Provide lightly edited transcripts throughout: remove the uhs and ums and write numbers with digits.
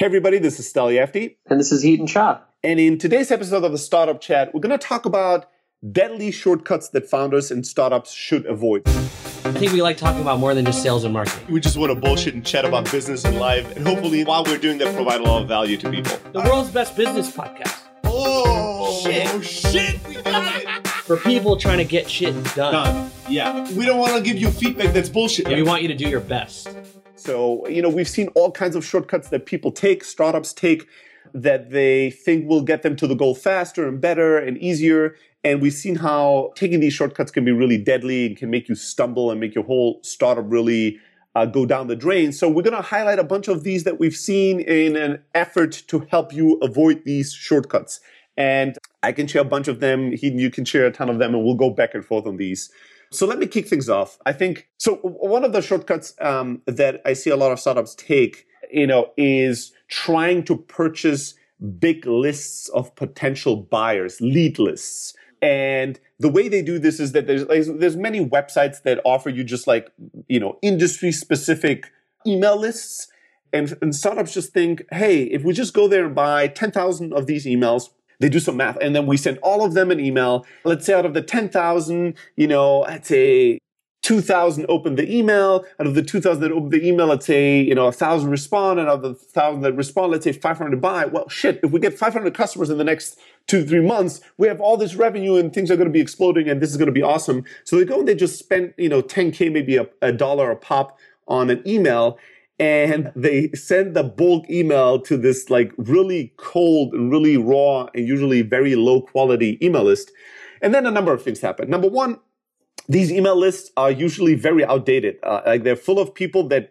Hey everybody, this is Steli Efti. And this is Heaton Shah. And in today's episode of the Startup Chat, we're going to talk about deadly shortcuts that founders and startups should avoid. I think we like talking about more than just sales and marketing. We just want to bullshit and chat about business and life. And hopefully, while we're doing that, provide a lot of value to people. The world's best business podcast. Oh, shit. We got it. For people trying to get shit done. Yeah. We don't want to give you feedback that's bullshit. We want you to do your best. So, we've seen all kinds of shortcuts that people take, startups take, that they think will get them to the goal faster and better and easier. And we've seen how taking these shortcuts can be really deadly and can make you stumble and make your whole startup really go down the drain. So we're going to highlight a bunch of these that we've seen in an effort to help you avoid these shortcuts. And I can share a bunch of them. You can share a ton of them, and we'll go back and forth on these. So let me kick things off. I think, so one of the shortcuts that I see a lot of startups take, is trying to purchase big lists of potential buyers, lead lists. And the way they do this is that there's many websites that offer you just industry specific email lists. And startups just think, hey, if we just go there and buy 10,000 of these emails, they do some math, and then we send all of them an email. Let's say out of the 10,000, I'd say 2,000 open the email. Out of the 2,000 that open the email, let's say, 1,000 respond. And out of the 1,000 that respond, let's say 500 buy. Well, shit, if we get 500 customers in the next 2-3 months, we have all this revenue and things are going to be exploding and this is going to be awesome. So they go and they just spend, $10K, maybe a dollar a pop on an email. And they send the bulk email to this really cold and really raw and usually very low quality email list. And then a number of things happen. Number one, these email lists are usually very outdated. They're full of people that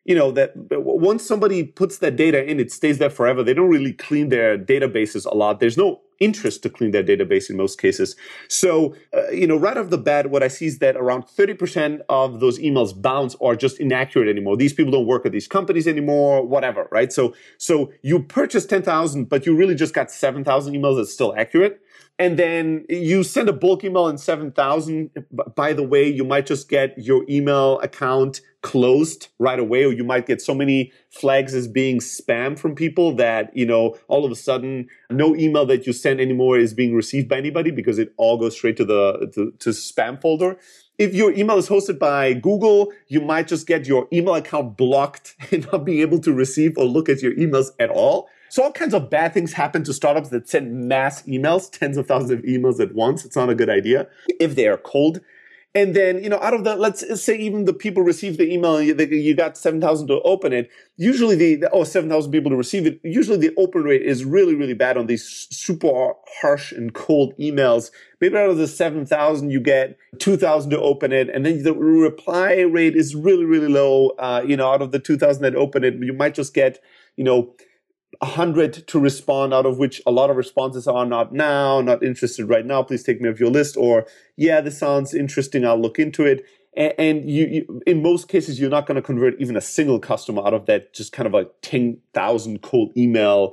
once somebody puts that data in, it stays there forever. They don't really clean their databases a lot. There's no interest to clean their database in most cases. So, right off the bat, what I see is that around 30% of those emails bounce or are just inaccurate anymore. These people don't work at these companies anymore, whatever, right? So you purchased 10,000, but you really just got 7,000 emails that's still accurate. And then you send a bulk email in 7,000. By the way, you might just get your email account closed right away, or you might get so many flags as being spam from people that, all of a sudden no email that you send anymore is being received by anybody because it all goes straight to the spam folder. If your email is hosted by Google, you might just get your email account blocked and not being able to receive or look at your emails at all. So all kinds of bad things happen to startups that send mass emails, tens of thousands of emails at once. It's not a good idea if they are cold. And then, out of the, let's say even the people receive the email, you got 7,000 to open it. Usually 7,000 people to receive it. Usually the open rate is really, really bad on these super harsh and cold emails. Maybe out of the 7,000, you get 2,000 to open it. And then the reply rate is really, really low. Out of the 2,000 that open it, you might just get, 100 to respond, out of which a lot of responses are not now, not interested right now, please take me off your list, or yeah, this sounds interesting, I'll look into it. And you in most cases, you're not going to convert even a single customer out of that just kind of a 10,000 cold email,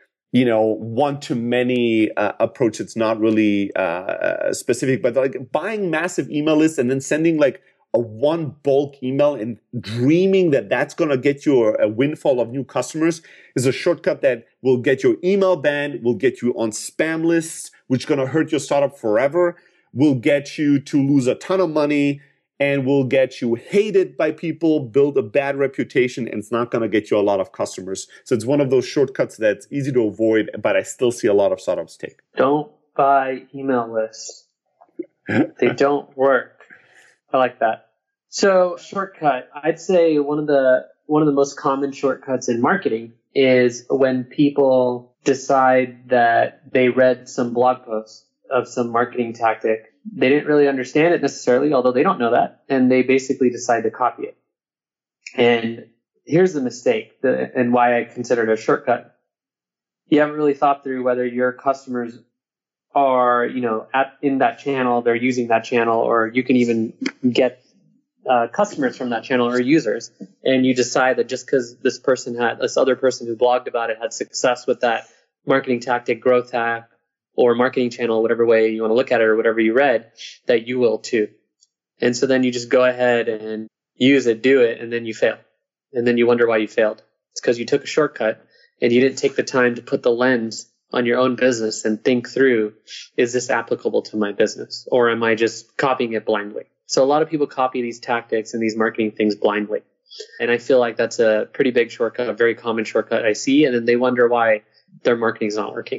one-to-many approach. It's not really specific, but buying massive email lists and then sending a one bulk email and dreaming that that's going to get you a windfall of new customers is a shortcut that will get your email banned, will get you on spam lists, which is going to hurt your startup forever, will get you to lose a ton of money, and will get you hated by people, build a bad reputation, and it's not going to get you a lot of customers. So it's one of those shortcuts that's easy to avoid, but I still see a lot of startups take. Don't buy email lists. They don't work. I like that. So shortcut, I'd say one of the most common shortcuts in marketing is when people decide that they read some blog post of some marketing tactic. They didn't really understand it necessarily, although they don't know that, and they basically decide to copy it. And here's the mistake and why I consider it a shortcut. You haven't really thought through whether your customers are, in that channel, they're using that channel, or you can even get customers from that channel or users, and you decide that just because this other person who blogged about it had success with that marketing tactic, growth hack, or marketing channel, whatever way you want to look at it or whatever you read, that you will too. And so then you just go ahead and use it, do it, and then you fail. And then you wonder why you failed. It's because you took a shortcut and you didn't take the time to put the lens on your own business and think through, is this applicable to my business, or am I just copying it blindly? So a lot of people copy these tactics and these marketing things blindly. And I feel like that's a pretty big shortcut, a very common shortcut I see. And then they wonder why their marketing is not working.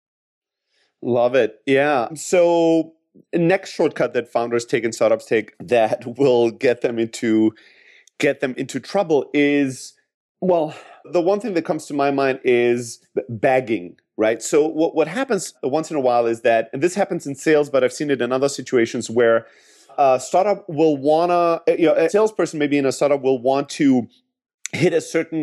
Love it. Yeah. So next shortcut that founders take and startups take that will get them into trouble is, well, the one thing that comes to my mind is bagging, right? So what happens once in a while is that, and this happens in sales, but I've seen it in other situations where a startup will a salesperson maybe in a startup will want to hit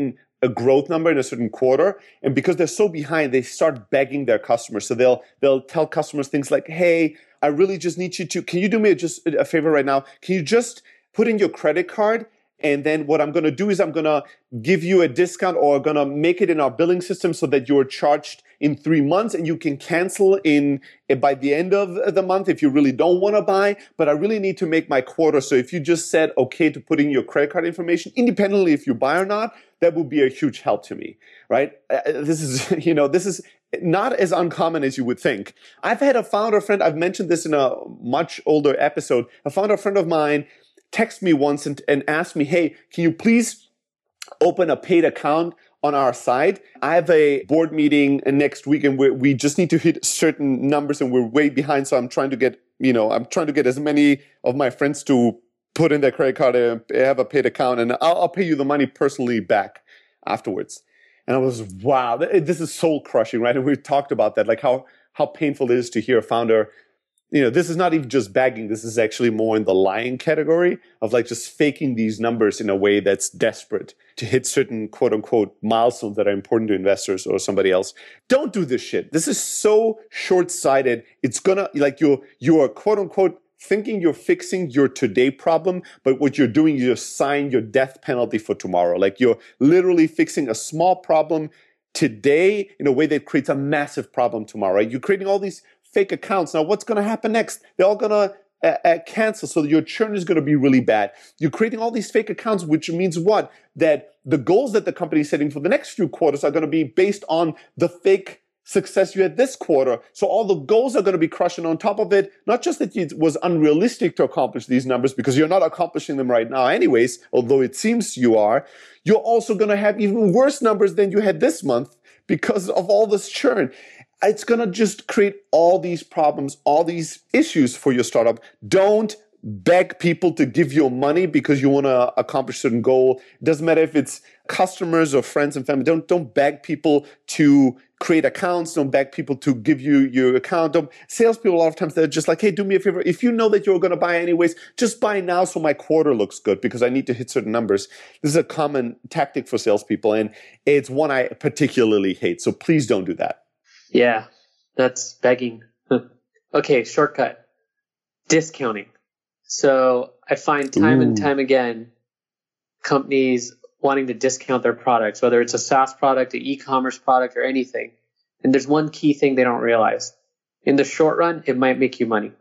a growth number in a certain quarter. And because they're so behind, they start begging their customers. So they'll tell customers things like, hey, I really just need you to, can you do me just a favor right now? Can you just put in your credit card? And then what I'm going to do is I'm going to give you a discount, or going to make it in our billing system so that you're charged in 3 months and you can cancel by the end of the month if you really don't want to buy. But I really need to make my quota. So if you just said okay to put in your credit card information, independently if you buy or not, that would be a huge help to me, right? This is not as uncommon as you would think. I've had a founder friend, I've mentioned this in a much older episode, a founder friend of mine text me once and asked me, hey, can you please open a paid account on our side? I have a board meeting next week and we just need to hit certain numbers and we're way behind. So I'm trying to get as many of my friends to put in their credit card and have a paid account, and I'll pay you the money personally back afterwards. And I was, wow, this is soul crushing, right? And we talked about that, like how painful it is to hear a founder, this is not even just bagging. This is actually more in the lying category of like just faking these numbers in a way that's desperate to hit certain quote unquote milestones that are important to investors or somebody else. Don't do this shit. This is so short-sighted. It's gonna, like, you are quote unquote thinking you're fixing your today problem, but what you're doing, you're signing your death penalty for tomorrow. Like, you're literally fixing a small problem today in a way that creates a massive problem tomorrow, right? You're creating all these fake accounts. Now, what's going to happen next? They're all going to cancel. So your churn is going to be really bad. You're creating all these fake accounts, which means what? That the goals that the company is setting for the next few quarters are going to be based on the fake success you had this quarter. So all the goals are going to be crushed. And on top of it, not just that it was unrealistic to accomplish these numbers because you're not accomplishing them right now anyways, although it seems you are, you're also going to have even worse numbers than you had this month because of all this churn. It's going to just create all these problems, all these issues for your startup. Don't beg people to give you money because you want to accomplish a certain goal. It doesn't matter if it's customers or friends and family. Don't beg people to create accounts. Don't beg people to give you your account. Salespeople, a lot of times, they're just like, hey, do me a favor. If you know that you're going to buy anyways, just buy now so my quarter looks good because I need to hit certain numbers. This is a common tactic for salespeople, and it's one I particularly hate. So please don't do that. Yeah, that's begging. Okay, shortcut. Discounting. So I find time and time again, companies wanting to discount their products, whether it's a SaaS product, an e-commerce product, or anything. And there's one key thing they don't realize. In the short run, it might make you money.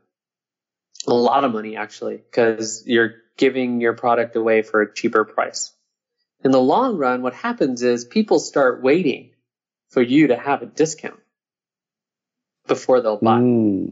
A lot of money, actually, because you're giving your product away for a cheaper price. In the long run, what happens is people start waiting for you to have a discount before they'll buy. And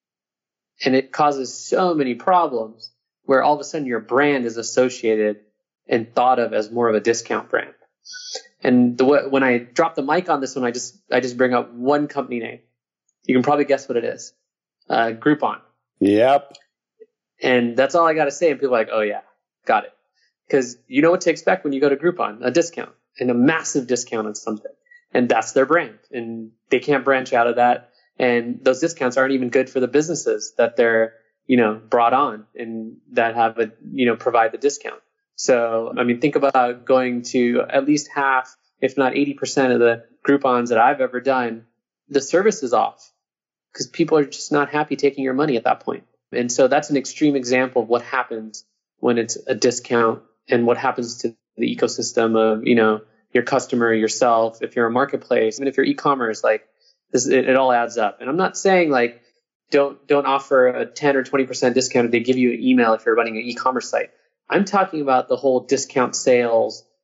it causes so many problems where all of a sudden your brand is associated and thought of as more of a discount brand. And when I drop the mic on this one, I just bring up one company name. You can probably guess what it is. Groupon. Yep. And that's all I got to say. And people are like, oh yeah, got it. Because you know what to expect when you go to Groupon, a discount and a massive discount on something. And that's their brand. And they can't branch out of that. And those discounts aren't even good for the businesses that they're, brought on and that have provide the discount. So, I mean, think about going to at least half, if not 80% of the Groupons that I've ever done, the service is off because people are just not happy taking your money at that point. And so that's an extreme example of what happens when it's a discount and what happens to the ecosystem of, your customer, yourself, if you're a marketplace, even if you're e-commerce, like this, it all adds up. And I'm not saying like, don't offer a 10 or 20% discount if they give you an email if you're running an e-commerce site. I'm talking about the whole discount sales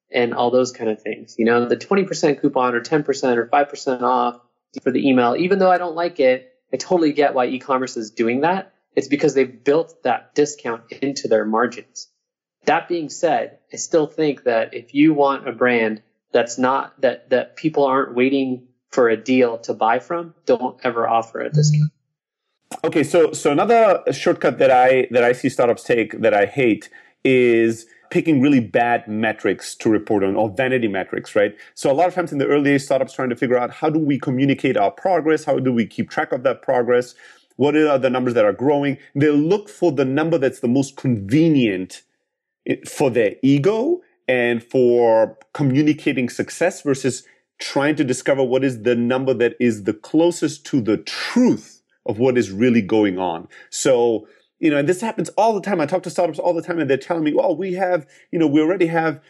and all those kind of things. You know, the 20% coupon or 10% or 5% off for the email, even though I don't like it, I totally get why e-commerce is doing that. It's because they've built that discount into their margins. That being said, I still think that if you want a brand that's not, that people aren't waiting for a deal to buy from, don't ever offer a discount. Okay, so another shortcut that I see startups take that I hate is picking really bad metrics to report on, or vanity metrics, right? So a lot of times in the early days, startups trying to figure out how do we communicate our progress? How do we keep track of that progress? What are the numbers that are growing? They'll look for the number that's the most convenient for their ego and for communicating success versus trying to discover what is the number that is the closest to the truth of what is really going on. So, you know, and this happens all the time. I talk to startups all the time and they're telling me, well, we already have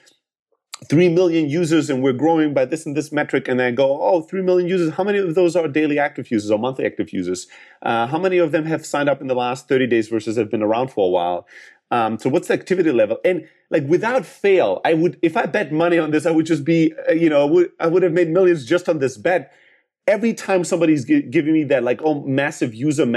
3 million users and we're growing by this and this metric. And I go, oh, 3 million users. How many of those are daily active users or monthly active users? How many of them have signed up in the last 30 days versus have been around for a while? So what's the activity level? And like without fail, if I bet money on this, I would just be, I would have made millions just on this bet. Every time somebody's giving me that like, oh, massive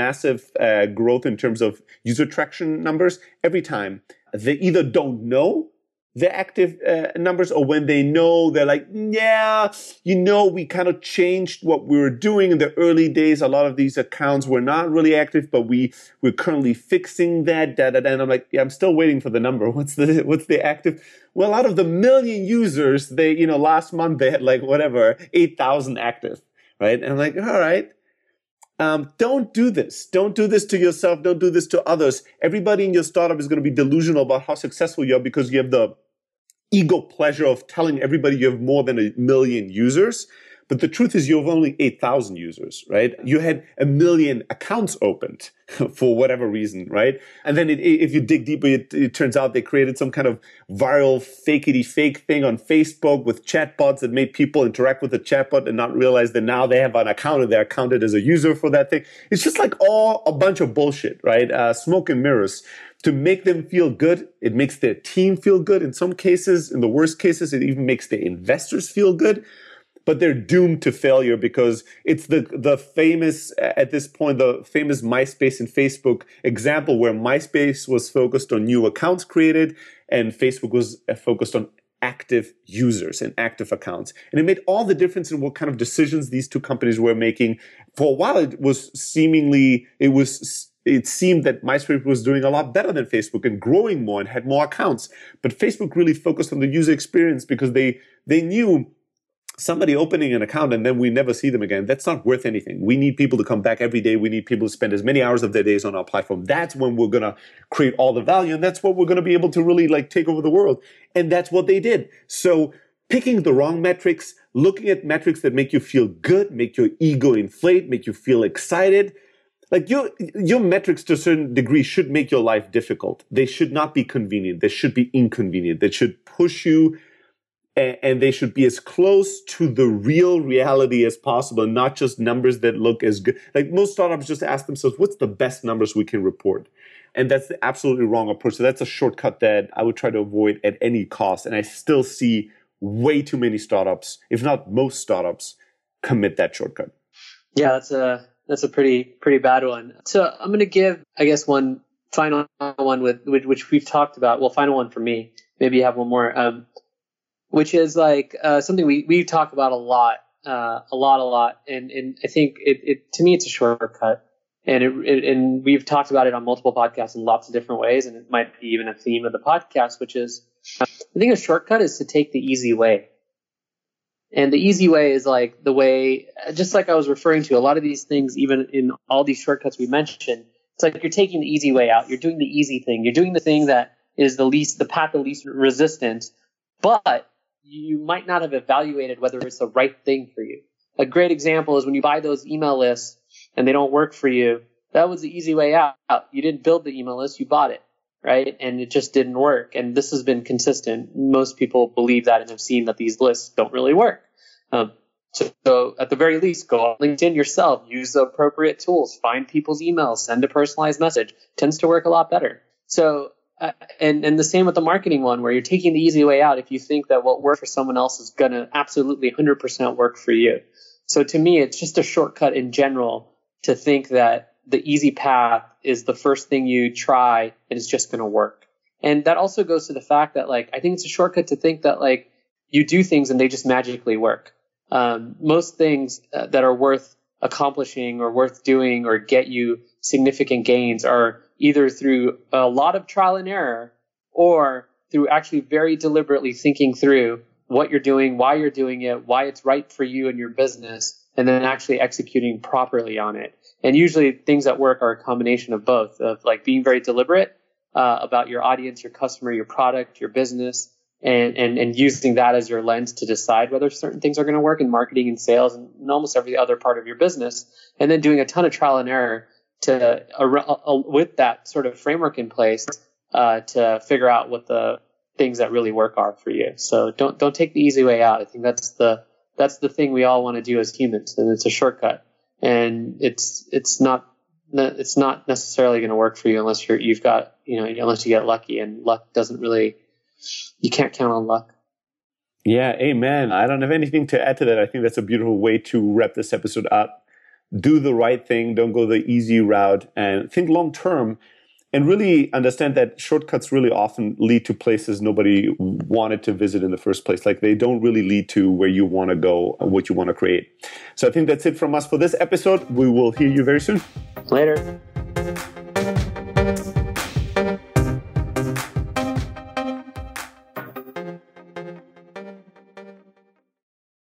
growth in terms of user traction numbers, every time they either don't know the active numbers, or when they know, they're like, yeah, we kind of changed what we were doing in the early days. A lot of these accounts were not really active, but we're currently fixing that. And I'm like, yeah, I'm still waiting for the number. What's the active? Well, out of the million users, last month they had 8,000 active, right? And I'm like, all right. Don't do this. Don't do this to yourself. Don't do this to others. Everybody in your startup is going to be delusional about how successful you are because you have the ego pleasure of telling everybody you have more than 1 million users. But the truth is you have only 8,000 users, right? You had 1 million accounts opened for whatever reason, right? And then if you dig deeper, it turns out they created some kind of viral fake thing on Facebook with chatbots that made people interact with the chatbot and not realize that now they have an account and they're counted as a user for that thing. It's just like all a bunch of bullshit, right? Smoke and mirrors. To make them feel good, it makes their team feel good. In some cases, in the worst cases, it even makes the investors feel good. But they're doomed to failure because it's the famous, at this point, the famous MySpace and Facebook example where MySpace was focused on new accounts created and Facebook was focused on active users and active accounts. And it made all the difference in what kind of decisions these two companies were making. For a while, it seemed that MySpace was doing a lot better than Facebook and growing more and had more accounts. But Facebook really focused on the user experience because they knew somebody opening an account and then we never see them again, that's not worth anything. We need people to come back every day. We need people to spend as many hours of their days on our platform. That's when we're going to create all the value. And that's what we're going to be able to really take over the world. And that's what they did. So picking the wrong metrics, looking at metrics that make you feel good, make your ego inflate, make you feel excited. Like your metrics to a certain degree should make your life difficult. They should not be convenient. They should be inconvenient. They should push you and they should be as close to the real reality as possible, not just numbers that look as good. Like most startups just ask themselves, what's the best numbers we can report? And that's the absolutely wrong approach. So that's a shortcut that I would try to avoid at any cost. And I still see way too many startups, if not most startups, commit that shortcut. Yeah, that's a pretty bad one. So I'm going to give, I guess, one final one which we've talked about. Well, final one for me. Maybe you have one more. Which is something we talk about a lot. And I think it to me, it's a shortcut. And we've talked about it on multiple podcasts in lots of different ways. And it might be even a theme of the podcast, which is, I think a shortcut is to take the easy way. And the easy way is like the way, just like I was referring to, a lot of these things, even in all these shortcuts we mentioned, it's like you're taking the easy way out. You're doing the easy thing. You're doing the thing that is the path of least resistance, but you might not have evaluated whether it's the right thing for you. A great example is when you buy those email lists and they don't work for you. That was the easy way out. You didn't build the email list, you bought it, right? And it just didn't work. And this has been consistent. Most people believe that and have seen that these lists don't really work. So at the very least, go on LinkedIn yourself, use the appropriate tools, find people's emails, send a personalized message. It tends to work a lot better. So And the same with the marketing one, where you're taking the easy way out if you think that what works for someone else is going to absolutely 100% work for you. So to me, it's just a shortcut in general to think that the easy path is the first thing you try and it's just going to work. And that also goes to the fact that, like, I think it's a shortcut to think that, like, you do things and they just magically work. Most things that are worth accomplishing or worth doing or get you significant gains are either through a lot of trial and error or through actually very deliberately thinking through what you're doing, why you're doing it, why it's right for you and your business, and then actually executing properly on it. And usually things that work are a combination of both, of like being very deliberate about your audience, your customer, your product, your business, and using that as your lens to decide whether certain things are going to work in marketing and sales and almost every other part of your business, and then doing a ton of trial and error to with that sort of framework in place to figure out what the things that really work are for you. So don't take the easy way out. I think that's the thing we all want to do as humans, and it's a shortcut, and it's not necessarily going to work for you unless unless you get lucky, and luck doesn't really. You can't count on luck. Yeah, amen. I don't have anything to add to that. I think that's a beautiful way to wrap this episode up. Do the right thing. Don't go the easy route, and think long term, and really understand that shortcuts really often lead to places nobody wanted to visit in the first place. Like, they don't really lead to where you want to go and what you want to create. So I think that's it from us for this episode. We will hear you very soon. Later.